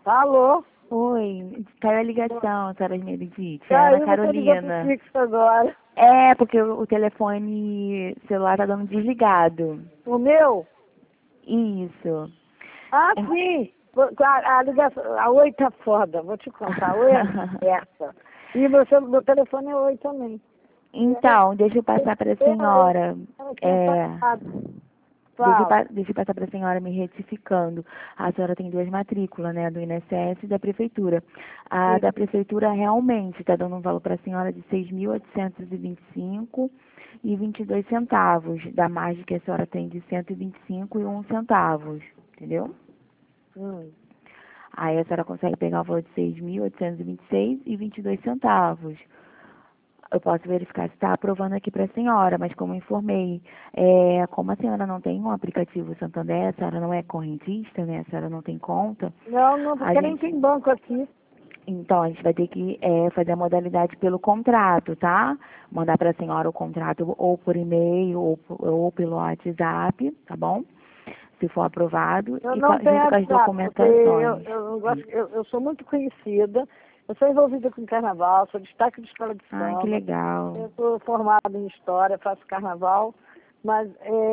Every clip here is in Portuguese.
Alô? Oi, caiu a ligação, senhora Meredith. É a Caiu, Ana você ligou pro Carolina. fixo agora. É, porque o telefone celular tá dando desligado. O meu? Isso. Ah, sim. A ligação, a Oi tá foda, vou te contar. A Oi é essa. E meu telefone é Oi também. Então, deixa eu passar para a senhora. Ela tinha É, passado. Fala. deixa eu passar para a senhora me retificando. A senhora tem duas matrículas, né? Do INSS e da prefeitura. A Sim. da prefeitura realmente está dando um valor para a senhora de 6.825 e 22 centavos, da margem que a senhora tem de 125 e 1 centavos, entendeu? Aí a senhora consegue pegar o valor de 6.826 e 22 centavos. Eu posso verificar se está aprovando aqui para a senhora, mas como informei, como a senhora não tem um aplicativo Santander, a senhora não é correntista, né? A senhora não tem conta, Não, a porque nem gente, tem banco aqui. então a gente vai ter que fazer a modalidade pelo contrato, tá? Mandar para a senhora o contrato ou por e-mail ou pelo WhatsApp, tá bom? Se for aprovado, Eu e não tenho junto com as WhatsApp, porque documentações. eu sou muito conhecida. Eu sou envolvida com carnaval, sou destaque de escola de Ai, que samba. legal. Eu sou formada em história, faço carnaval, mas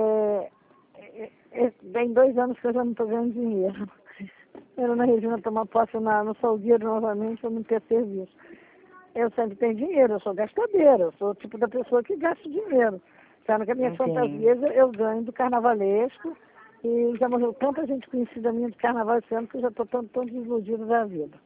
tem 2 anos que eu já não estou ganhando dinheiro. Eu, Ana Regina, tomar posse no Salgueiro novamente para não ter serviço. Eu sempre tenho dinheiro, eu sou gastadeira, eu sou o tipo da pessoa que gasta dinheiro. Sendo que as minhas Sim. fantasias eu ganho do carnavalesco e já morreu tanta gente conhecida minha de carnaval esse ano que eu já estou tão desiludida da vida.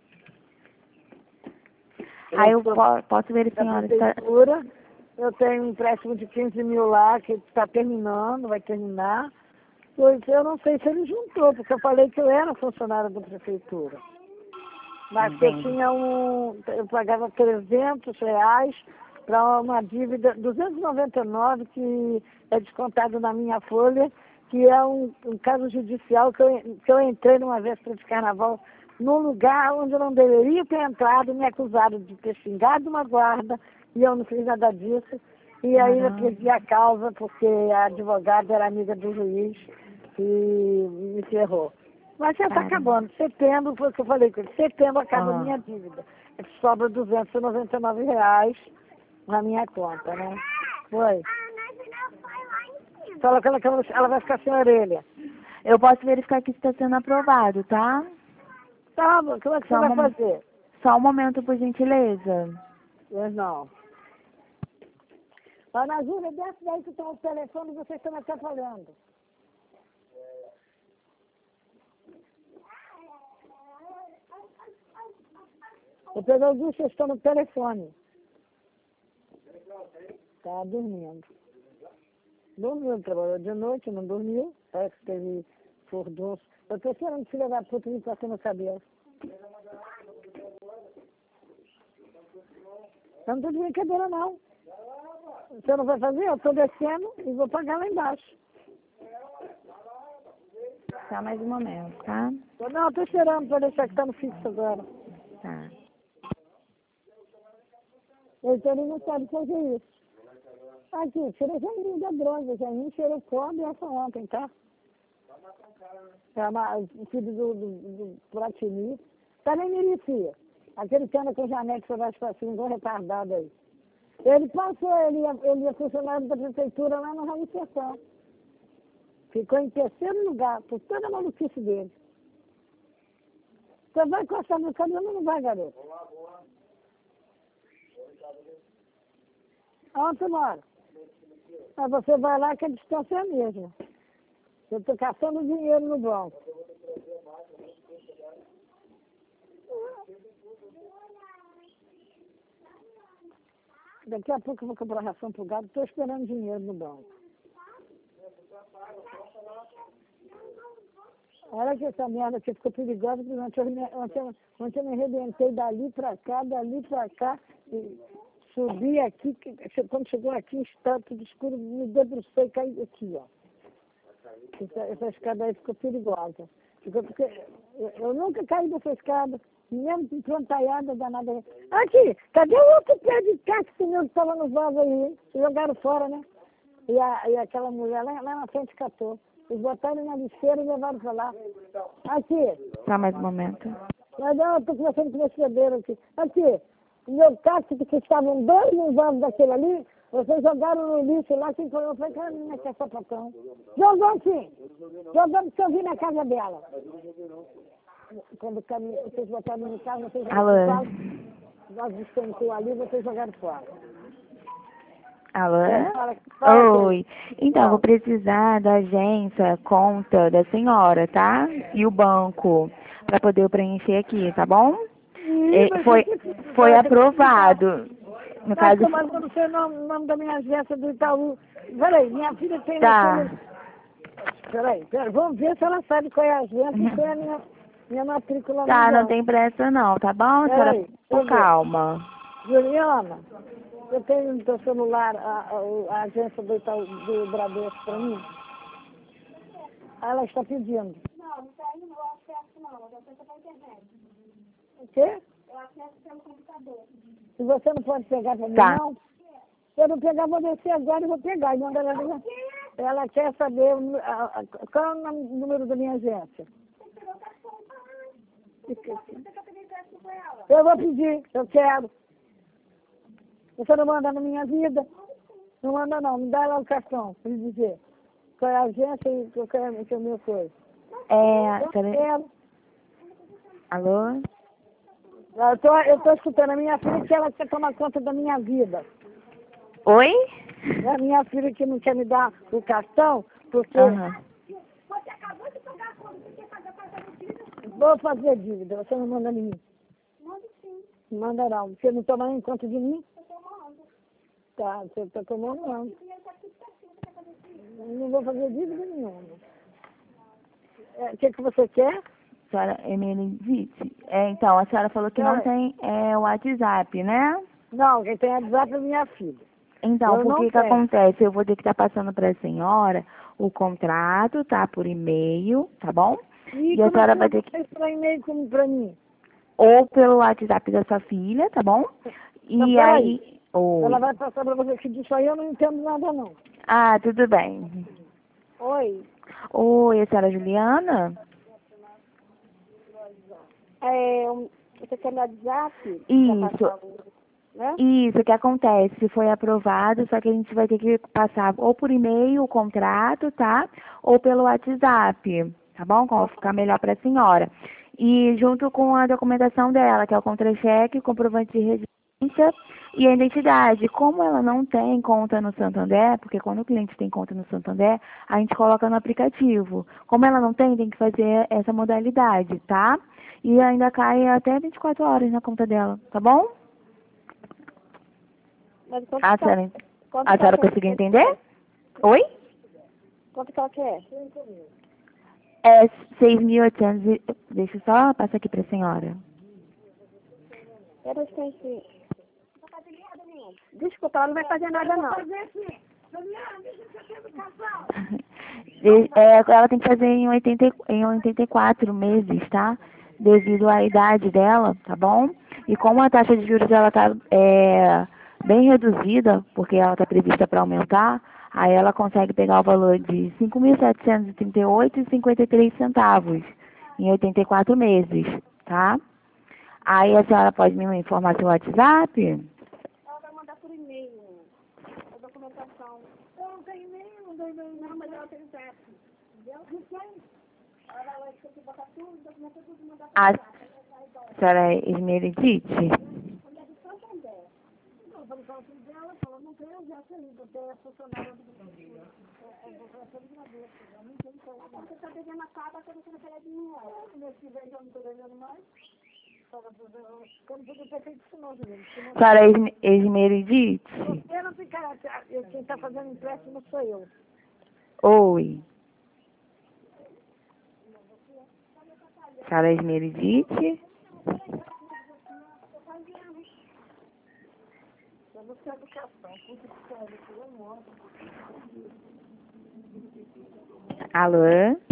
Aí eu sou posso ver a da senhora está... prefeitura, eu tenho um empréstimo de 15 mil lá que está terminando, vai terminar. Pois eu não sei se ele juntou, porque eu falei que eu era funcionária da prefeitura. Mas que eu Entendi. tinha eu pagava R$ 300 para uma dívida, 299 que é descontado na minha folha, que é um caso judicial que eu entrei numa véspera de carnaval num lugar onde eu não deveria ter entrado, me acusaram de ter xingado uma guarda, e eu não fiz nada disso. E aí eu perdi a causa porque a advogada era amiga do juiz e me ferrou. Mas já está acabando. Setembro, foi o que eu falei com ele. Setembro acaba a minha dívida. Sobra R$ 299 na minha conta, né? Foi. Fala que ela vai ficar sem orelha. Eu posso verificar aqui se está sendo aprovado, tá? Tá, como é que você vai fazer? Só um momento, por gentileza. Pois não. Ana Júlia, desce daí que estão o telefone e vocês estão me atrapalhando. Eu peguei o ducho, vocês estão no telefone. Tá dormindo. Dormiu, trabalhou de noite, não dormiu. Parece que teve furdunço. Eu estou esperando filha da puta vir passar no cabelo. Eu não estou de brincadeira, não. Você não vai fazer? Eu estou descendo e vou pagar lá embaixo. Só mais um momento, tá? Não, eu estou esperando para deixar que está no fixo agora. Tá. Ele não sabe fazer isso. Aqui, tira o Jairinho da droga. Jairinho cheirou cobre essa ontem, tá? O filho do Platini. Tá nem Miricia. Aquele que anda com Janete para baixo para cima, igual retardado aí. Ele passou, ele ia funcionário da prefeitura lá no Raio Sertão. Ficou em terceiro lugar, por toda a maluquice dele. Você vai encostar no cabelo ou não vai, garoto? Aonde você mora? Mas você vai lá que a distância é a mesma. Eu estou caçando dinheiro no banco. Daqui a pouco eu vou comprar ração pro gado, estou esperando dinheiro no banco. Olha que essa merda aqui ficou perigosa, porque ontem eu me arrebentei dali pra cá, e subi aqui, quando chegou aqui, está tudo escuro, me debrucei e caí aqui, ó. Essa escada aí ficou perigosa. Porque eu nunca caí dessa escada, mesmo com plantaiada danada. Aqui, cadê o outro pé de cacto que estava no vaso aí? Jogaram fora, né? E aquela mulher lá na frente catou. Eles botaram na lixeira e levaram pra lá. Aqui. Só mais um momento. Mas não, eu estou conversando com o hospedeiro aqui. Aqui, o meu táxi, que estavam dois envasos daquele ali, vocês jogaram no lixo lá, quem foi? Eu falei, cara, não é que é sapatão. Jogou sim. Jogou porque eu vi na casa dela. Quando vocês botaram no carro, vocês Alô? nós descansou ali, vocês jogaram fora. Alô? Fala, Oi. Então, vou precisar da agência, conta da senhora, tá? E o banco, para poder eu preencher aqui, tá bom? Foi aprovado. No caso, Mas eu não sei o nome da minha agência do Itaú. Peraí, minha filha tem tá. Peraí, vamos ver se ela sabe qual é a agência e qual é a minha matrícula Tá, mundial. não tem pressa não, tá bom? A senhora, com calma. Juliana, eu tenho no teu celular a agência do Itaú, do Bradesco para mim. Ela está pedindo. Não tem, não vou acesso não, eu acesso pela internet. O quê? Eu acesso pelo computador. E você não pode pegar para mim, Tá. não? Se eu não pegar, vou descer agora e vou pegar. E manda ela quer saber qual é o número da minha agência. Eu vou pedir, eu quero. Você não manda na minha vida? Não manda não, me dá lá o cartão, para me dizer qual é a agência e que é o meu coisa. Eu quero. Alô? Eu tô escutando a minha filha que ela quer tomar conta da minha vida. Oi? É a minha filha que não quer me dar o cartão, porque Aham. Você acabou de pagar quando você quer pagar a dívida? vou fazer dívida, você não manda em mim. Manda sim, Não manda não. Você não toma nem conta de mim? eu tô tomando. Tá, você está tomando não. O dinheiro tá tudo certinho, você quer fazer dívida? Não vou fazer dívida nenhuma. O que você quer? Senhora Emelindite? Então, a senhora falou que não tem o WhatsApp, né? Não, quem tem WhatsApp é minha filha. Então, Eu por não que que tenho. acontece? Eu vou ter que estar passando para a senhora o contrato, tá? Por e-mail, tá bom? E a como senhora é vai que ter que... você para e-mail como para mim? Ou pelo WhatsApp da sua filha, tá bom? Então, E peraí. aí... Oi. Ela vai passar para você que disso aí eu não entendo nada não. Ah, tudo bem. Oi. Oi, a senhora Juliana? Você quer meu WhatsApp? Isso. Né? Isso, o que acontece? Foi aprovado, só que a gente vai ter que passar ou por e-mail o contrato, tá? Ou pelo WhatsApp, tá bom? Como ficar melhor para a senhora. E junto com a documentação dela, que é o contra-cheque, o comprovante de residência e a identidade. Como ela não tem conta no Santander, porque quando o cliente tem conta no Santander, a gente coloca no aplicativo. Como ela não tem, tem que fazer essa modalidade, tá? E ainda cai até 24 horas na conta dela, tá bom? Mas quanto A que ela- senhora, quanto a que ela senhora quer? conseguiu entender? Oi? Quanto que ela quer? É 6.800. Deixa eu só passar aqui para a senhora. Eu não sei se... Desculpa, ela não vai fazer nada não. Ela tem que fazer em 84 meses, tá? Devido à idade dela, tá bom? E como a taxa de juros dela tá bem reduzida, porque ela está prevista para aumentar, aí ela consegue pegar o valor de 5.738,53 centavos em 84 meses, tá? Aí a senhora pode me informar seu WhatsApp? Ela vai mandar por e-mail a documentação. Eu não tenho e-mail, não tenho e-mail não, mas ela tem zap. Entendeu? Não tem. Ela vai ter que botar tudo, documenta tudo e mandar por A zap. senhora Esmeridite? Ela é do Santander. Não, vou falar tudo dela, ela não tem agência ainda, tem a funcionária do Bradesco. Não tem como. Você está devendo a casa, você não quer dinheiro. Mês que vem já não estou devendo mais. Quando podia ter feito isso não, Juliana. Senhora Esmeridite? Você não fica... Quem está fazendo empréstimo sou eu. Oi. Senhora Esmeridite? Eu não sei educação, puta que pariu, eu moro. Alô?